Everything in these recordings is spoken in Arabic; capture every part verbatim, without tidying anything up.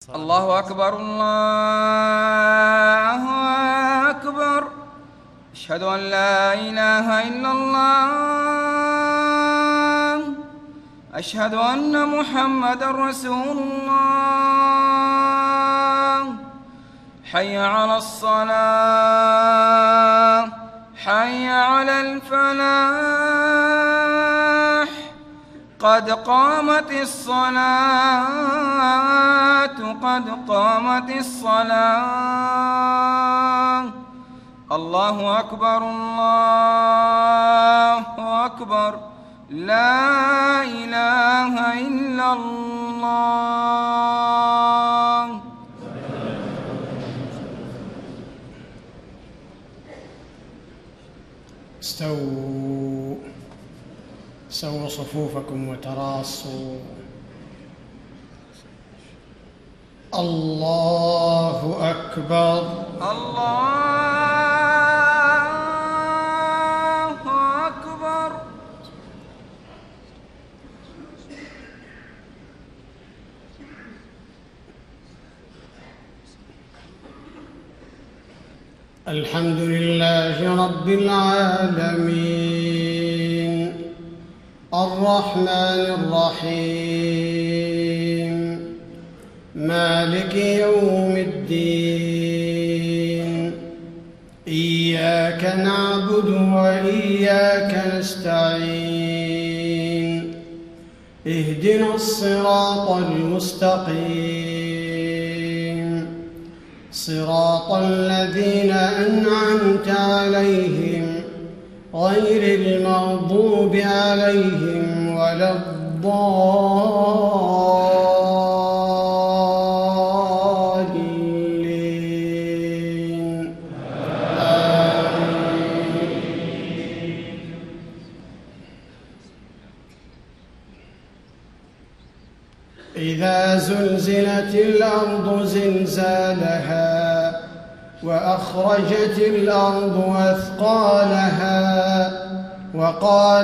الله أكبر الله أكبر. أشهد أن لا إله إلا الله. أشهد أن محمدًا رسول الله. حي على الصلاة، حي على الفلاح، قد قامت الصلاة، قد قامت الصلاة. الله أكبر الله أكبر. لا إله إلا الله. استووا سووا صفوفكم وتراصوا. الله أكبر الله أكبر. الحمد لله رب العالمين الرحمن الرحيم مالك يوم الدين. إياك نعبد وإياك نستعين. اهدنا الصراط المستقيم صراط الذين أنعمت عليهم غير المغضوب عليهم ولا الضالين. آمين. إذا زلزلت الأرض زلزالها وأخرجت الأرض أثقالها وقال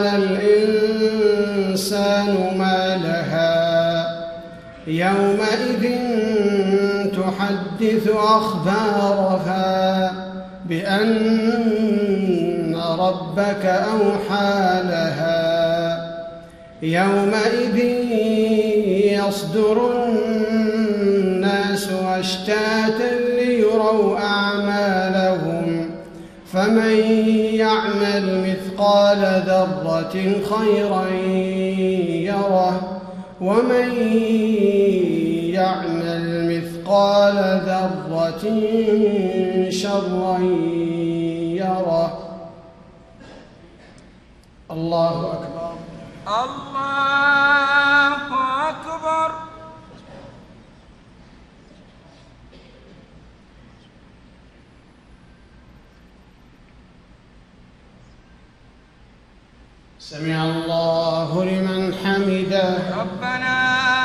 الإنسان ما لها يومئذ تحدث أخبارها بأن ربك أوحى لها. يومئذ يصدر الناس أشتاتا ليروا أعمالهم فمن يعمل مثقال ذرة خيرا يره ومن يعمل مثقال ذرة شرا يره. الله أكبر الله أكبر. سمع الله لمن حمده. ربنا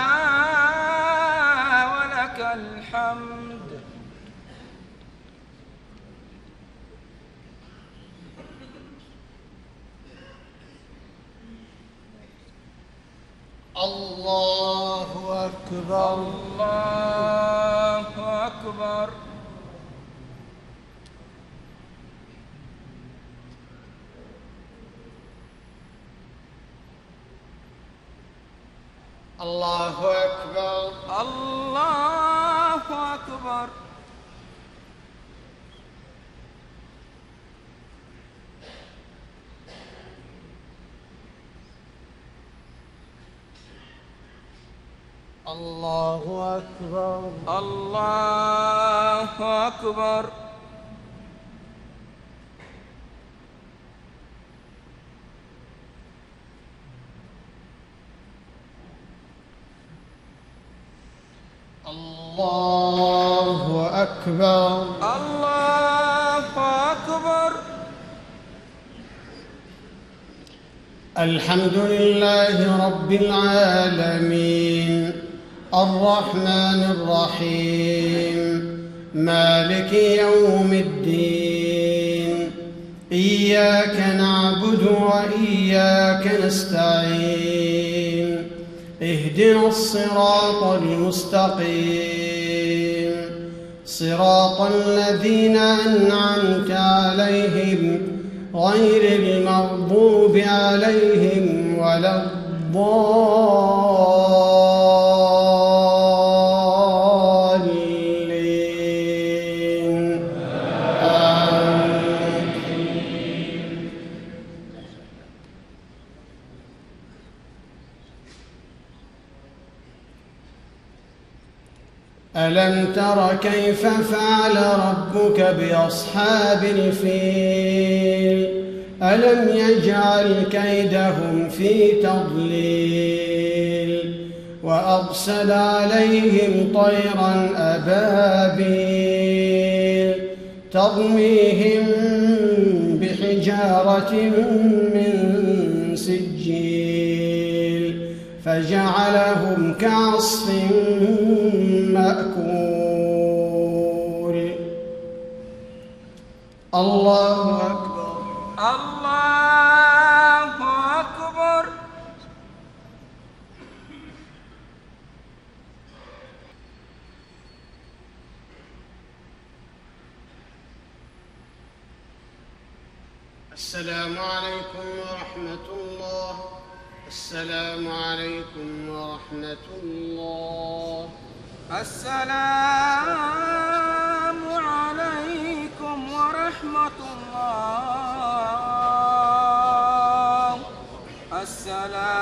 ولك الحمد. الله أكبر الله أكبر. الله أكبر الله أكبر. الله أكبر الله أكبر. الله أكبر الله أكبر. الحمد لله رب العالمين الرحمن الرحيم مالك يوم الدين. إياك نعبد وإياك نستعين. اهدنا الصراط المستقيم صراط الذين أنعمت عليهم غير المغضوب عليهم ولا الضالين. آمين. ألم تر كيف فعل ربك بأصحاب الفيل ألم يجعل كيدهم في تضليل وأرسل عليهم طيرا أبابيل ترميهم بحجارة من سجيل فجعلهم كعصف مأكول. الله أكبر. الله أكبر. السلام عليكم ورحمة الله. السلام عليكم ورحمة الله. السلام عليكم ورحمة الله. السلام